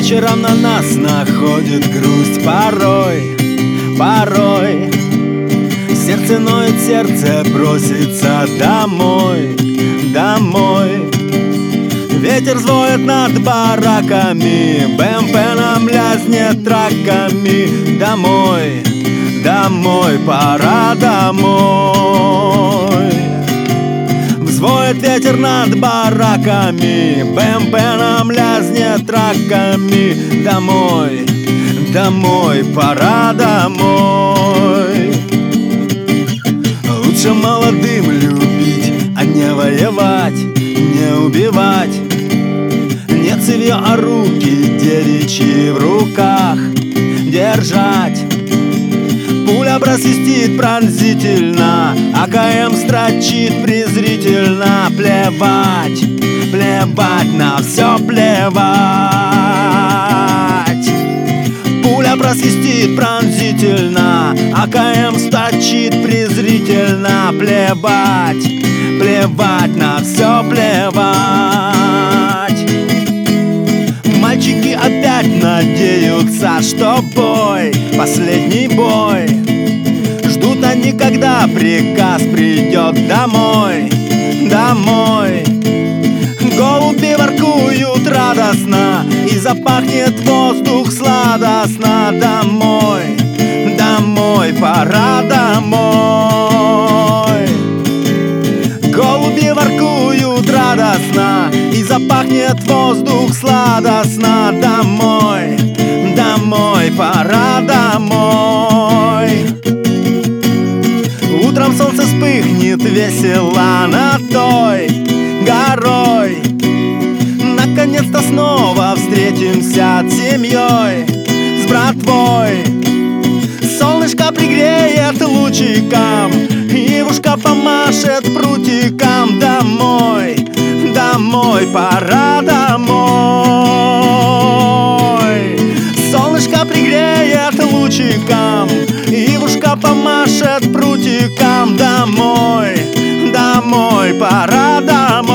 вечером на нас находит грусть порой, порой. Сердце ноет, сердце просится домой, домой. Ветер взвоет над бараками, БМП нам лязнет траками. Домой, домой, пора домой. Взвоет ветер над бараками, БМП нам лязнет траками. Домой, домой, пора домой. Лучше молодым любить, а не воевать, не убивать. Не цевьё, а руки девичьи в руках держать. Пуля просвистит пронзительно, АКМ строчит презрительно. Плевать, плевать, на все плевать. Пуля просвистит пронзительно, АКМ строчит презрительно. Плевать, плевать, на все плевать. Мальчики опять надеются, что бой, последний бой. Ждут они, когда приказ придет домой, домой. Голуби воркуют радостно, и запахнет воздух сладостно. Домой, домой, пора домой. Голуби воркуют радостно, и запахнет воздух сладостно. Домой, домой, пора домой. Утром солнце вспыхнет весело над той горой. Наконец-то снова встретимся с семьей, с братвой. Солнышко пригреет лучиком, Ивушка помашет прутиком. Домой, домой, пора домой. Солнышко пригреет лучиком, Ивушка помашет прутиком. Домой, домой, пора домой.